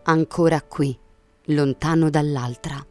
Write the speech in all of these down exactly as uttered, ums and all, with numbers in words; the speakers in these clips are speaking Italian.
ancora qui, lontano dall'altra.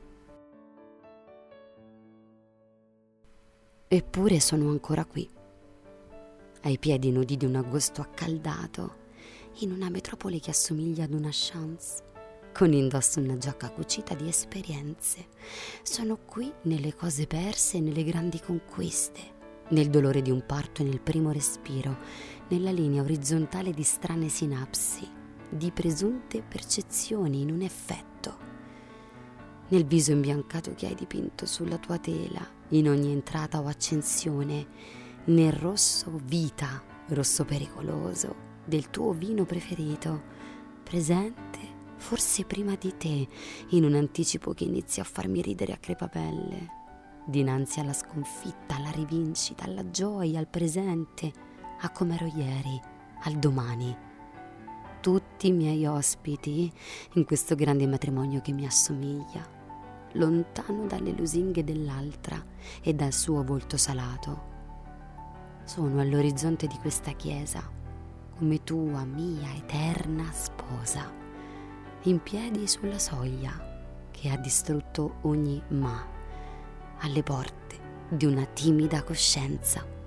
Eppure sono ancora qui, ai piedi nudi di un agosto accaldato, in una metropoli che assomiglia ad una chance, con indosso una giacca cucita di esperienze. Sono qui nelle cose perse e nelle grandi conquiste, nel dolore di un parto e nel primo respiro, nella linea orizzontale di strane sinapsi, di presunte percezioni in un effetto, nel viso imbiancato che hai dipinto sulla tua tela, in ogni entrata o accensione, nel rosso vita, rosso pericoloso, del tuo vino preferito, presente forse prima di te, in un anticipo che inizia a farmi ridere a crepapelle, dinanzi alla sconfitta, alla rivincita, alla gioia, al presente, a come ero ieri, al domani. Tutti i miei ospiti in questo grande matrimonio che mi assomiglia, lontano dalle lusinghe dell'altra e dal suo volto salato. Sono all'orizzonte di questa chiesa, come tua mia eterna sposa, in piedi sulla soglia che ha distrutto ogni ma, alle porte di una timida coscienza.